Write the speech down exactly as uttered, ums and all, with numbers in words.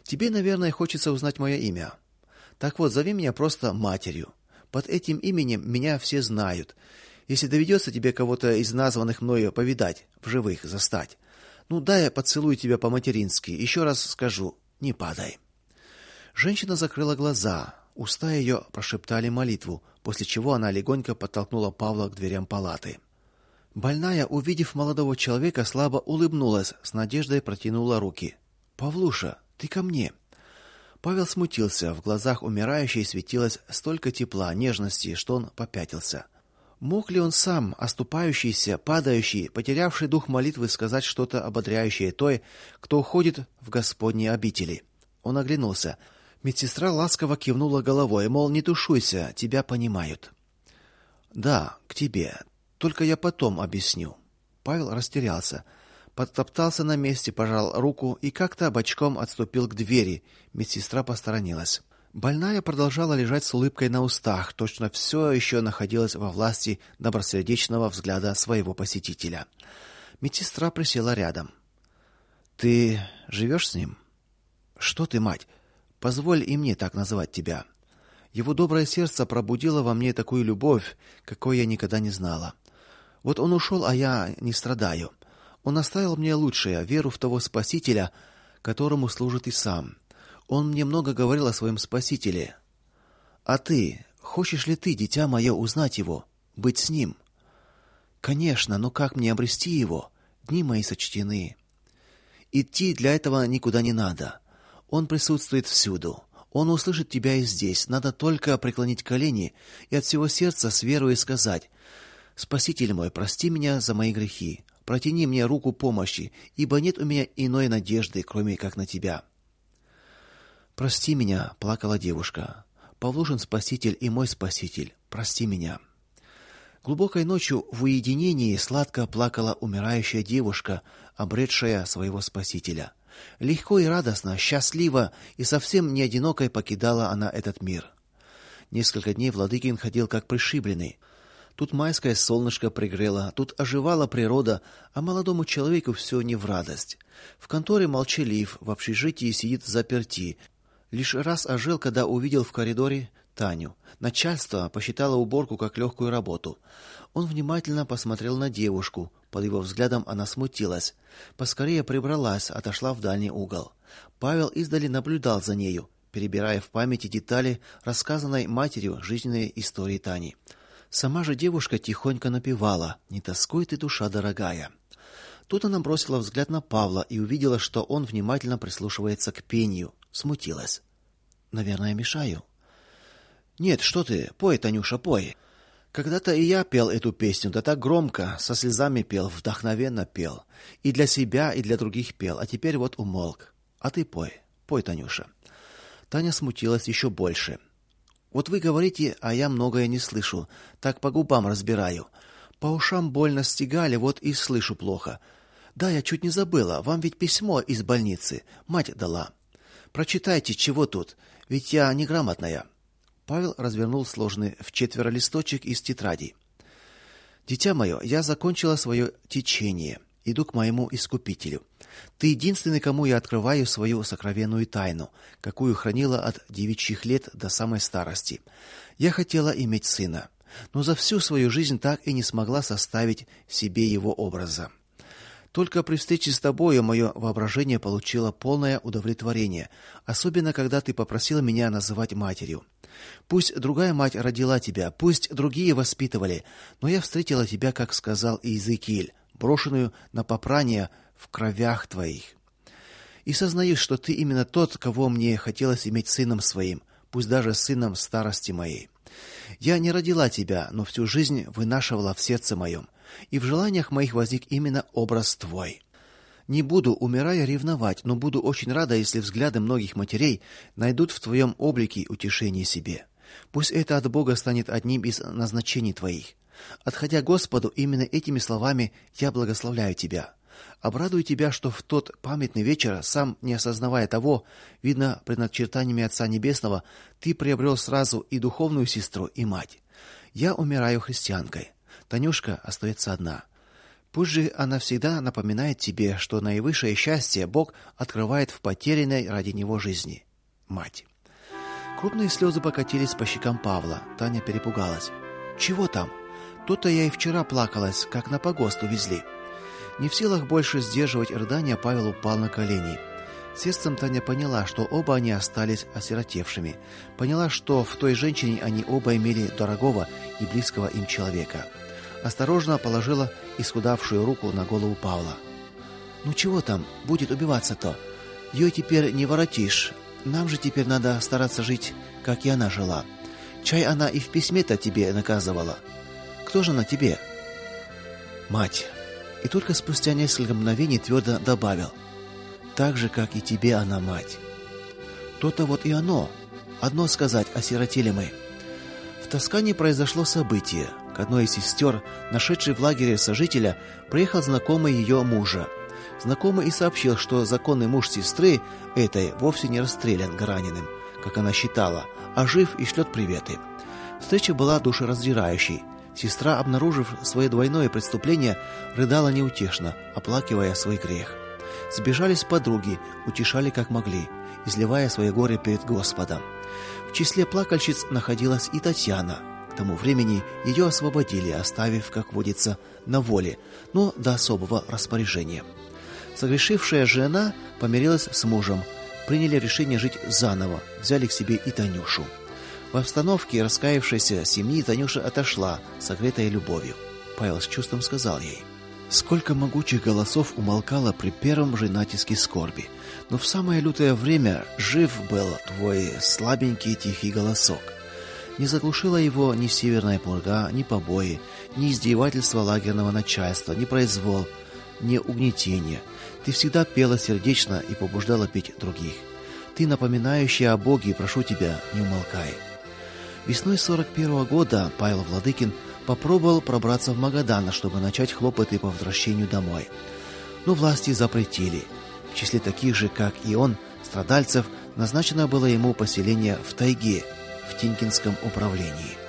Тебе, наверное, хочется узнать мое имя. Так вот, зови меня просто матерью. Под этим именем меня все знают. Если доведется тебе кого-то из названных мною повидать, в живых застать, ну дай я поцелую тебя по-матерински. Еще раз скажу: не падай. Женщина закрыла глаза. Уста ее прошептали молитву, после чего она легонько подтолкнула Павла к дверям палаты. Больная, увидев молодого человека, слабо улыбнулась, с надеждой протянула руки. Павлуша, ты ко мне. Павел смутился, в глазах умирающей светилось столько тепла, нежности, что он попятился. Мог ли он сам, оступающийся, падающий, потерявший дух молитвы, сказать что-то ободряющее той, кто уходит в Господни обители? Он оглянулся. Медсестра ласково кивнула головой, мол, не тушуйся, тебя понимают. Да, к тебе. Только я потом объясню. Павел растерялся, потоптался на месте, пожал руку и как-то бочком отступил к двери. Медсестра посторонилась. Больная продолжала лежать с улыбкой на устах, точно все еще находилась во власти добросердечного взгляда своего посетителя. Медсестра присела рядом. Ты живешь с ним? Что ты, мать? Позволь и мне так называть тебя. Его доброе сердце пробудило во мне такую любовь, какой я никогда не знала. Вот он ушел, а я не страдаю. Он оставил мне лучшее, веру в того Спасителя, которому служит и сам. Он мне много говорил о своем Спасителе. А ты, хочешь ли ты, дитя мое, узнать его, быть с ним? Конечно, но как мне обрести его? Дни мои сочтены. Идти для этого никуда не надо. Он присутствует всюду. Он услышит тебя и здесь. Надо только преклонить колени и от всего сердца с верой сказать: Спаситель мой, прости меня за мои грехи. Протяни мне руку помощи, ибо нет у меня иной надежды, кроме как на тебя. Прости меня, плакала девушка. Павлушин Спаситель и мой Спаситель, прости меня. Глубокой ночью в уединении сладко плакала умирающая девушка, обретшая своего Спасителя. Легко и радостно, счастливо и совсем не одинокой покидала она этот мир. Несколько дней Владыкин ходил как пришибленный. Тут майское солнышко пригрело, тут оживала природа, а молодому человеку все не в радость. В конторе молчалив, в общежитии сидит взаперти. Лишь раз ожил, когда увидел в коридоре Таню. Начальство посчитало уборку как легкую работу. Он внимательно посмотрел на девушку. Под его взглядом она смутилась. Поскорее прибралась, отошла в дальний угол. Павел издали наблюдал за нею, перебирая в памяти детали рассказанной матерью жизненной истории Тани. Сама же девушка тихонько напевала: «Не тоскуй ты, душа дорогая». Тут она бросила взгляд на Павла и увидела, что он внимательно прислушивается к пению. Смутилась. Наверное, мешаю. Нет, что ты? Пой, Танюша, пой. Когда-то и я пел эту песню, да так громко, со слезами пел, вдохновенно пел. И для себя, и для других пел, а теперь вот умолк. А ты пой. Пой, Танюша. Таня смутилась еще больше. Вот вы говорите, а я многое не слышу. Так по губам разбираю. По ушам больно стегали, вот и слышу плохо. Да, я чуть не забыла. Вам ведь письмо из больницы мать дала. Прочитайте, чего тут, ведь я неграмотная. Павел развернул сложенный вчетверо листочек из тетради. Дитя мое, я закончила свое течение. Иду к моему Искупителю. Ты единственный, кому я открываю свою сокровенную тайну, какую хранила от девичьих лет до самой старости. Я хотела иметь сына, но за всю свою жизнь так и не смогла составить себе его образа. Только при встрече с тобою мое воображение получило полное удовлетворение, особенно когда ты попросила меня называть матерью. Пусть другая мать родила тебя, пусть другие воспитывали, но я встретила тебя, как сказал Иезекииль, брошенную на попрание в кровях твоих. И сознаюсь, что ты именно тот, кого мне хотелось иметь сыном своим, пусть даже сыном старости моей. Я не родила тебя, но всю жизнь вынашивала в сердце моем, и в желаниях моих возник именно образ твой. Не буду, умирая, ревновать, но буду очень рада, если взгляды многих матерей найдут в твоем облике утешение себе. Пусть это от Бога станет одним из назначений твоих. Отходя к Господу, именно этими словами я благословляю тебя. Обрадую тебя, что в тот памятный вечер, сам не осознавая того, видно предначертаниями Отца Небесного, ты приобрел сразу и духовную сестру, и мать. Я умираю христианкой. Танюшка остается одна. Пусть же она всегда напоминает тебе, что наивысшее счастье Бог открывает в потерянной ради него жизни. Мать. Крупные слезы покатились по щекам Павла. Таня перепугалась. Чего там? То-то я и вчера плакалась, как на погост увезли. Не в силах больше сдерживать рыдания, Павел упал на колени. Сердцем Таня поняла, что оба они остались осиротевшими. Поняла, что в той женщине они оба имели дорогого и близкого им человека. Осторожно положила исхудавшую руку на голову Павла. Ну чего там, будет убиваться-то? Ее теперь не воротишь. Нам же теперь надо стараться жить, как и она жила. Чай она и в письме-то тебе наказывала. Кто же она тебе? Мать. И только спустя несколько мгновений твердо добавил: так же, как и тебе она мать. То-то вот и оно. Одно сказать, осиротели мы. В Тоскане произошло событие. К одной из сестер, нашедшей в лагере сожителя, приехал знакомый ее мужа. Знакомый и сообщил, что законный муж сестры этой вовсе не расстрелян раненым, как она считала, а жив и шлет приветы. Встреча была душераздирающей. Сестра, обнаружив свое двойное преступление, рыдала неутешно, оплакивая свой грех. Сбежались подруги, утешали как могли, изливая свое горе перед Господом. В числе плакальщиц находилась и Татьяна. К тому времени ее освободили, оставив, как водится, на воле, но до особого распоряжения. Согрешившая жена помирилась с мужем, приняли решение жить заново, взяли к себе и Танюшу. В обстановке раскаявшейся семьи Танюша отошла, согретая любовью. Павел с чувством сказал ей: сколько могучих голосов умолкало при первом же натиске скорби, но в самое лютое время жив был твой слабенький тихий голосок. Не заглушила его ни северная пурга, ни побои, ни издевательства лагерного начальства, ни произвол, ни угнетение. Ты всегда пела сердечно и побуждала петь других. Ты, напоминающая о Боге, прошу тебя, не умолкай. Весной сорок первого года Павел Владыкин попробовал пробраться в Магадан, чтобы начать хлопоты по возвращению домой. Но власти запретили. В числе таких же, как и он, страдальцев, назначено было ему поселение в тайге, в Тинькинском управлении.